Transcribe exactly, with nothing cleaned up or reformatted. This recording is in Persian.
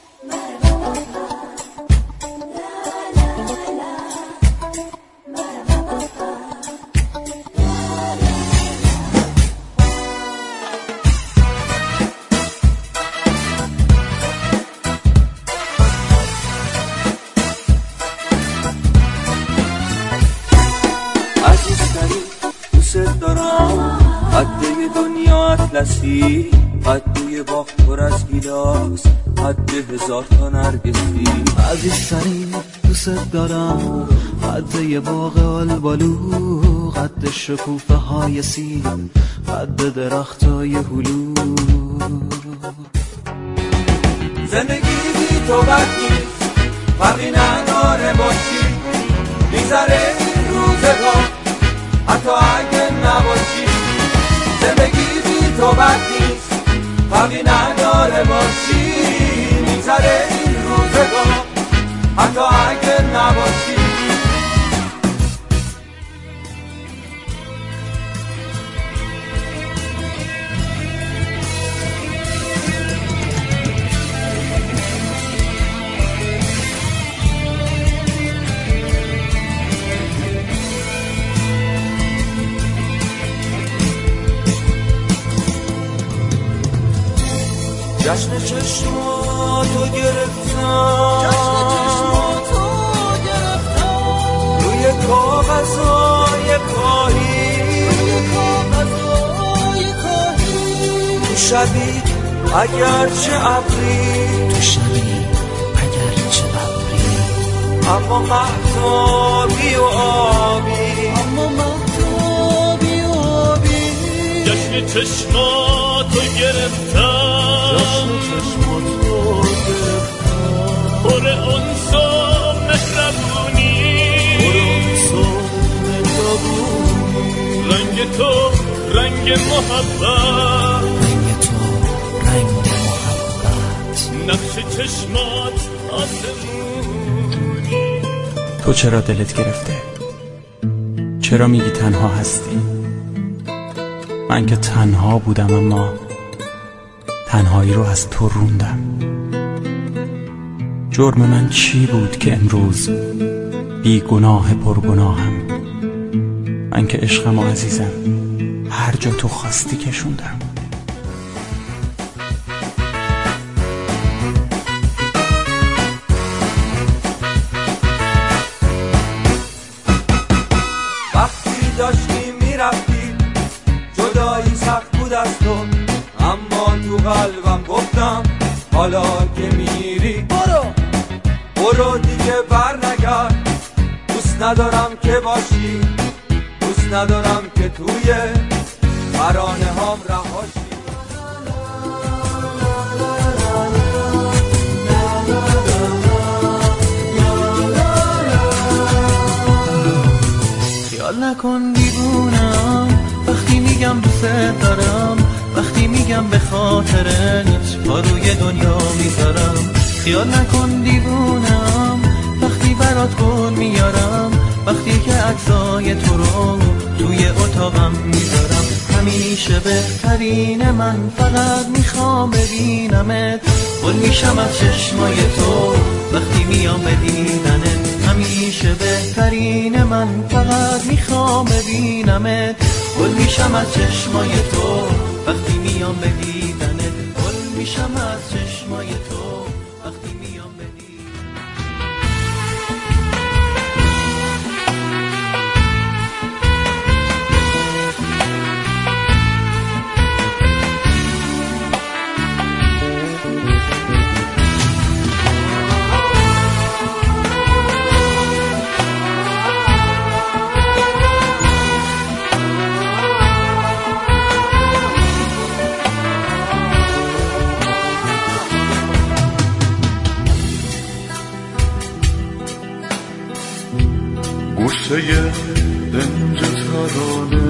قده دنیا اطلسی، قده باغ پر از گیلاس، قده هزار تا نرگسی. عزیزترین دوست دارم، قده باغ آلبالو، قده شکوفه های سیب، قده درخت های هلو. زندگی بی تو بد نیست، فرقی نداره باشی، میگذره این روزگار حتی اگه نباشی. زندگی بی تو بد نیست، فرقی نداره باشی، میگذره این روزگار حتی اگه نباشی. جشن چشماتو گرفتم، جشن چشماتو گرفتم، روی کاغذهای کاهی، روی کاغذهای کاهی. تو شبی اگرچه ابری، تو شبی اگرچه ابری، اما مهتابی و آبی، اما مهتابی و آبی. جشن چشماتو گرفتم، جشن چشماتو گرفتم، پر انس و مهربونی، پر انس و مهربونی. رنگ تو رنگ محبت، رنگ تو رنگ محبت. نقش چشمات آسمونی. تو چرا دلت گرفته؟ چرا میگی تنها هستی؟ من که تنها بودم، اما تنهایی رو از تو روندم. جرم من چی بود که امروز بی گناه پرگناهم؟ من که عشقم و عزیزم هر جا تو خواستی کشوندم. وقتی داشتی میرفتی جدایی سخت بود از تو، اما تو قلبم گفتم حالا که میری برو برو دیگه بر نگرد. دوست ندارم که باشی، دوست ندارم که توی ترانه هام رهاشی. خیال نکن دیوونم وقتی میگم دوست دارم، وقتی میگم به خاطرت پا روی دنیا میذارم. خیال نکن دیوونم وقتی برات گل میارم، وقتی که عکسای تو رو توی اتاقم میذارم. همیشه بهترین من فقط میخوام ببینمت، گل میشم از چشمای تو وقتی میام به دیدنت. همیشه بهترین من فقط میخوام ببینمت، گل میشم از چشمای تو وقتی میام به دیدنت. گل میشم از چشمای تو وقتی میام به دیدنت. قصه دنج ترانه